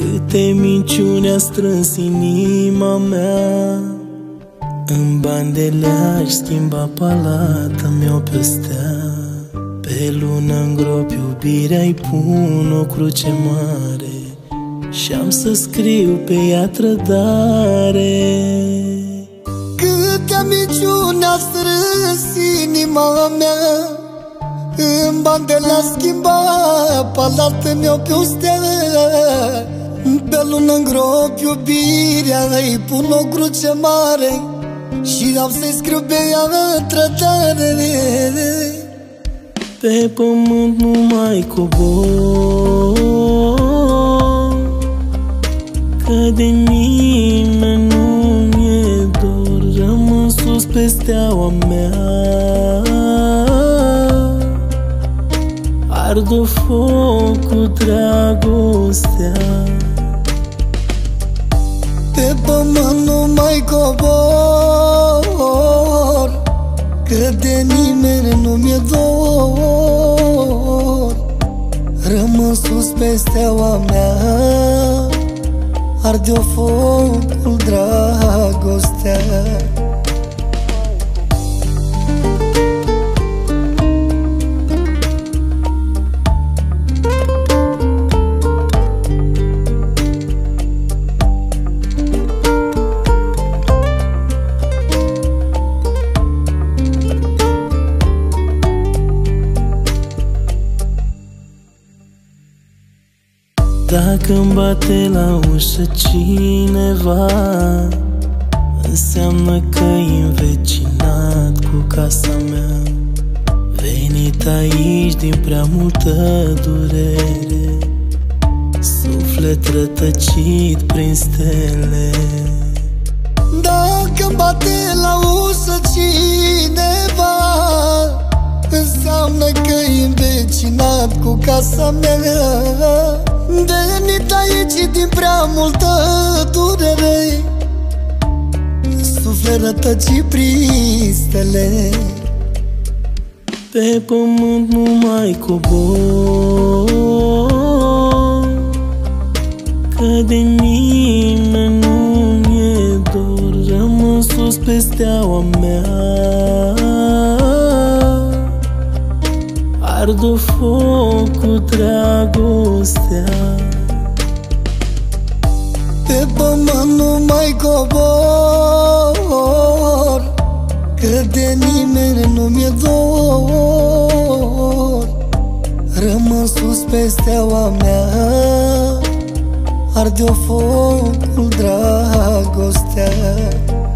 Câte minciuni a strâns inima mea, în bani de lei aș schimba palata mea pe o stea. Pe lună îngrop iubirea-i pun o cruce mare și-am să scriu pe ea trădare. Câte minciuni a strâns inima mea, în bani de la schimba palata mea pe o stea. Pe lună îngrop iubirea-i pun o cruce mare și am să-i scriu pe ea trădare. Pe pământ nu mai cobor, că de nimeni nu mi-e dor. Rămân sus pe steaua mea, ard-o foc cu dragostea. Pe pământ nu mai cobor, că de nimeni nu mi-e dor. Rămân sus pe steaua mea, arde-o focul dragostea. Dacă-mi bate la ușă cineva, înseamnă că-i învecinat cu casa mea. Venit aici din prea multă durere, suflet rătăcit prin stele. Dacă-mi bate la ușă cineva, înseamnă că-i învecinat cu casa mea. Venit aici din prea multă durere, suflet rătăcit prin stele. Pe pământ nu mai cobor, că de nimeni nu mi-e dor. Rămân sus pe steaua mea, ard-o foc cu dragostea. Pe pământ nu mai cobor, că de nimeni nu mi-e dor. Rămân sus pe steaua mea, arde-o focul dragostea.